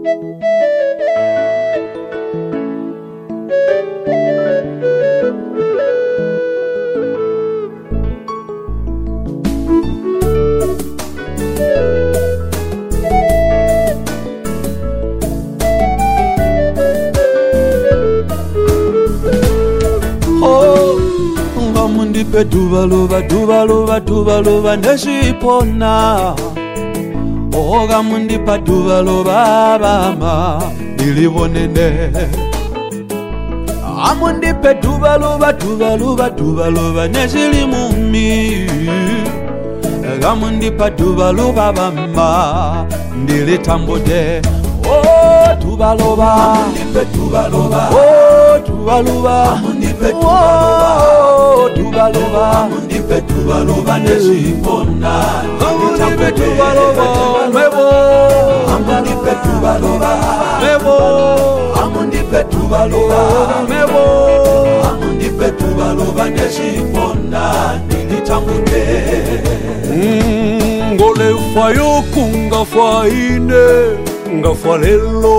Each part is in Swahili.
Duvaluva neshipona Oga mundipa duvaluva bama Nilivonene Amundipe duvaluva neshilimumi Gamundipa duvaluva bama Nilitambode Oh duvaluva Amundipe duvaluva Oh duvaluva Amundipe duvaluva Duvaluva Amundipe duvaluva neshipona Amundipe duvaluva mebo Amundipe duvaluva mebo Amundipe duvaluva mebo Amundipe duvaluva neshipona nilitambude Ngole fayo kunga faine Ngafa lelo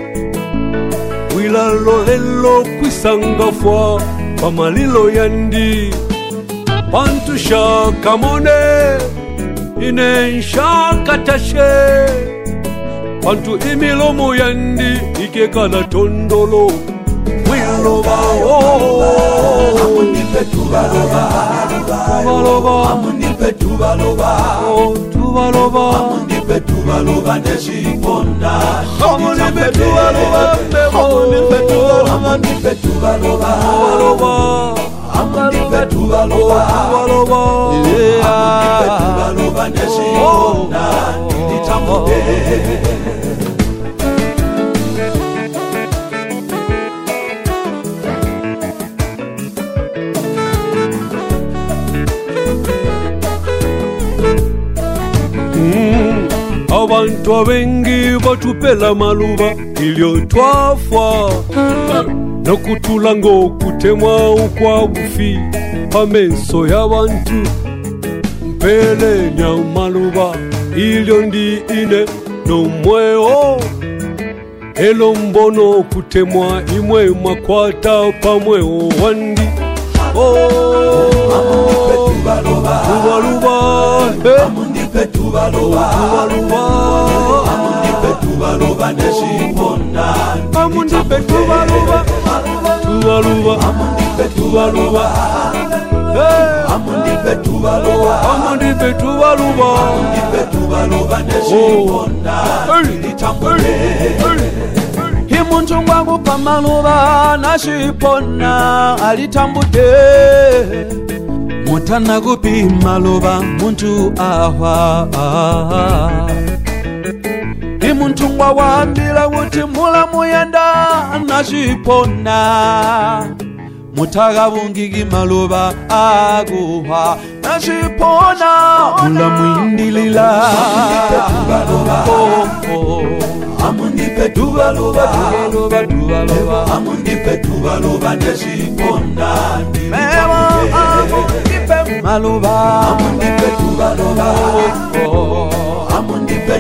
Wilalo lelo kwisanga fa Pamalilo yandi Pantu shaka mone Ine shaka tashe Pantu imilomo yandi Ike kala tondolo Wilova Amundipe duvaluva Amundipe duvaluva Duvaluva Amundipe duvaluva neshipona Amundipe duvaluva Amundipe duvaluva Amundipe duvaluva neshipona nilitambude Abantu abengi batupela maluba ilio twafa Nokutula ngokutemwa ukwa bufi Pamenso y'abantu Mpele nya maluba ilio ndi ine nomweo Elo mbono kutemwa imwe makwata pamweo wandi Amundipe duvaluva Amundipe duvaluva Amundipe duvaluva neshipona Amundipe duvaluva Amundipe duvaluva Amundipe duvaluva Amundipe duvaluva Amundipe duvaluva neshipona nilitambude Imuntu ngwangu pamaluva nashipona alitambude Mutana gupi maluva muntu ahwa Imuntu ngwa wambila wuti mula muyenda nashipona Mutaga bungigi maluva aguha nashipona Mula muindilila Amundipe duvaluva Amundipe duvaluva neshipona Amundipe maluva Amundipe duvaluva Amundipe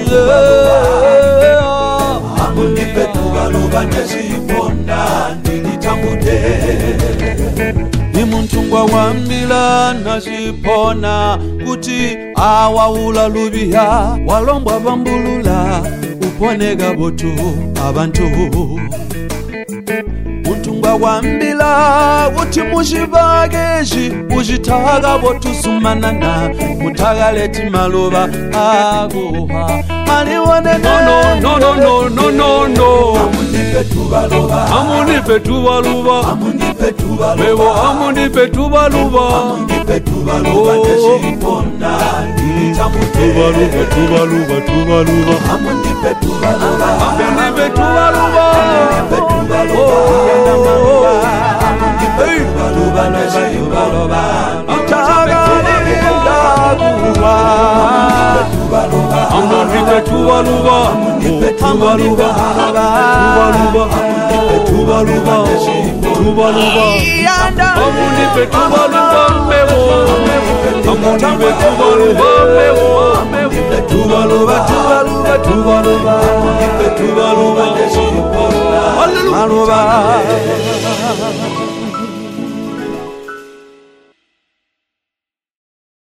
duvaluva neshipona nilitambude Imuntu ngwa wambila nashipona Kuti awawula lubiya Walombwa bambulula Uponega botu abantu Untungwa wambila Uti mushibageji Ujitaga botu sumanana Mutaga leti maluva aguha Maliwane No Amundipe duvaluva Amundipe duvaluva Amundipe duvaluva Bebo amundipe duvaluva Amundipe duvaluva neshipona nilitambude Duvaluva Amundipe duvaluva Amundipe duvaluva Amundipe duvaluva neshipona Mutaga liendaguwa Amundipe duvaluva Amundipe tuvaluva Amundipe tuvaluva mebo Amundipe tuvaluva mebo Tuvaluva Amundipe tuvaluva maloba